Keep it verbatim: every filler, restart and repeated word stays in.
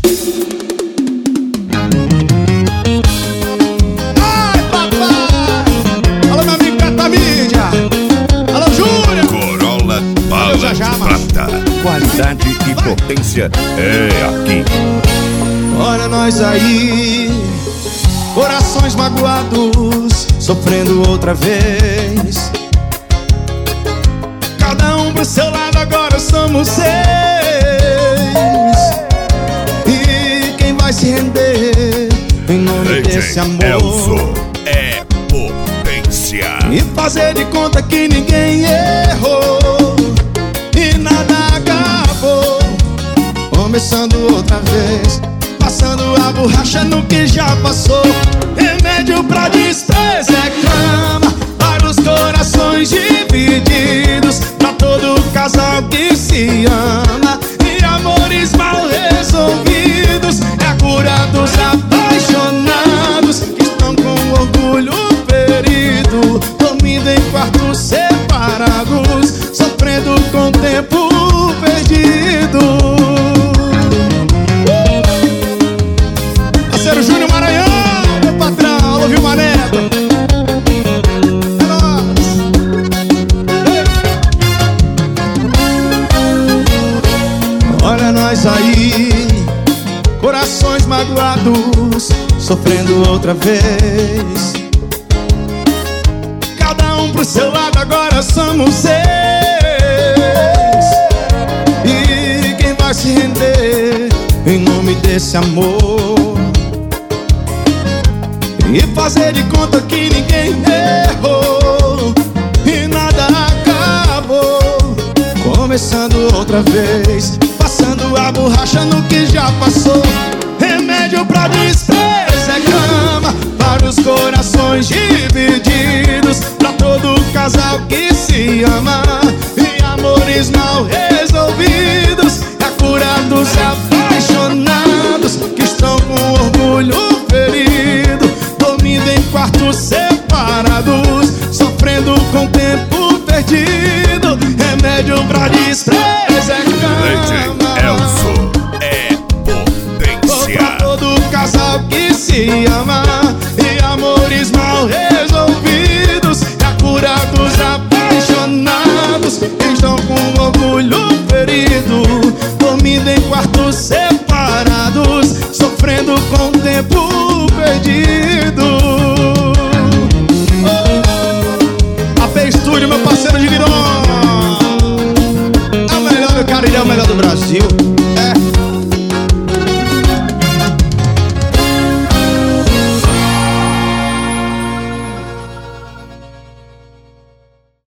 Ai, papai! Alô, meu amigo Catamídia! Alô, Júlia! Corolla Bala já, já, de Prata. Qualidade e Vai. potência é aqui. Olha nós aí, corações magoados, sofrendo outra vez. Cada um pro seu lado, agora somos seis. E quem vai se render em nome desse amor? Elso é potência. E fazer de conta que ninguém errou e nada acabou. Começando outra vez, passando a borracha no que já passou. Remédio pra tristeza é cama para os corações divididos, pra todo casal que se ama. E amores mal resolvidos é a cura dos apaixonados que estão com orgulho ferido, dormindo em quartos separados, sofrendo com o tempo perdido. Júnior Maranhão, meu patrão, ouviu Maneco? É nóis. Olha nós aí, corações magoados, sofrendo outra vez. Cada um pro seu lado, agora somos seis. E quem vai se render em nome desse amor? E fazer de conta que ninguém errou e nada acabou. Começando outra vez, passando a borracha no que já passou. Remédio pra tristeza é cama para os corações divididos, pra todo casal que se ama. E amores mal resolvidos é a cura dos apaixonados que estão com orgulho ferido, dormindo em quartos separados, sofrendo com o tempo perdido. Remédio pra tristeza é cama. Elso é potência. Pra todo casal que se ama.